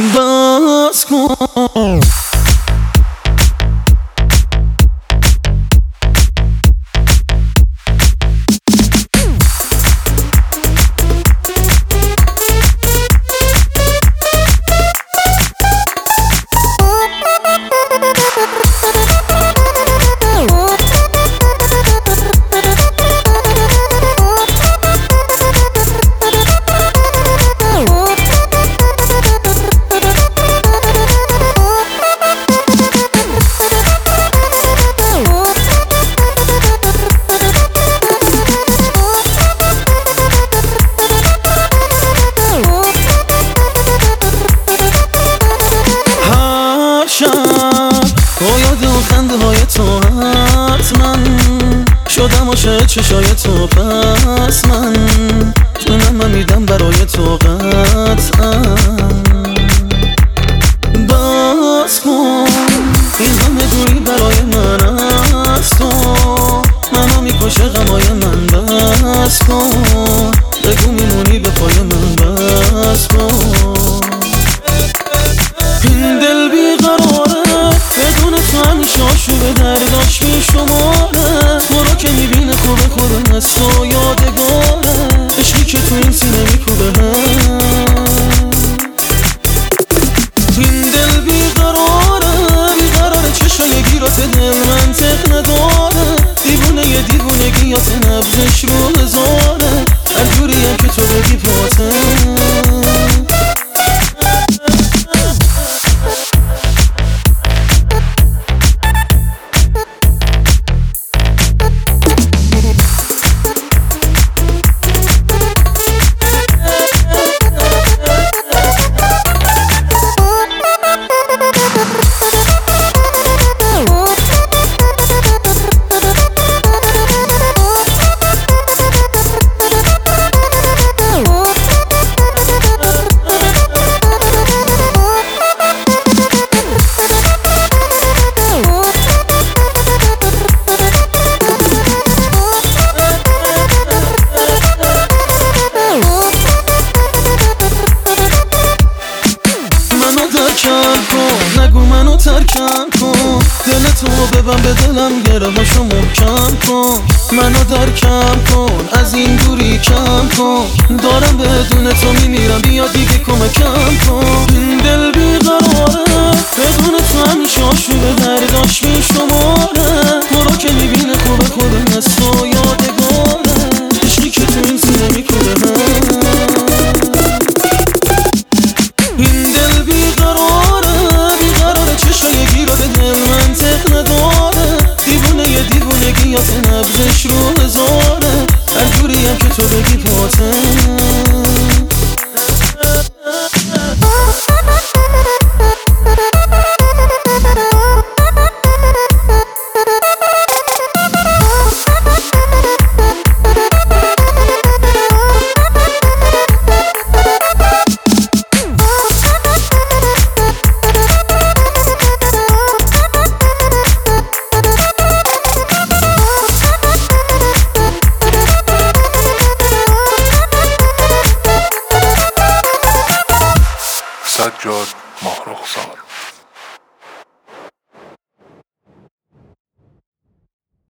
باز کن. با یاد و خنده های تو حتما شدم عاشق چشای تو، پس من جونم میدم برای تو قطعا. باز کن این همه دوری برای من از تو، منو میکشه غمای من. بس کن بگو میمونی به پای من. بس کن این دل بیقراره بدون تو همیشه آشوب درداش میشماره. تو رو که میبینه خوبه خوبه از تو یادگاره، عشقی که تو این سینه میکوبه. این دل بیقراره چشای گیرات دل منطق نداره، دیوونه دیوونگیات نبضش رو هزاره، هر جوریم که تو بگی پاته. نگو منو ترکم کن، دل تو ببن به دلم، گره هاشو محکم کن. منو درکم کن، از این دوری کم کن، دارم بدون تو میمیرم. بیا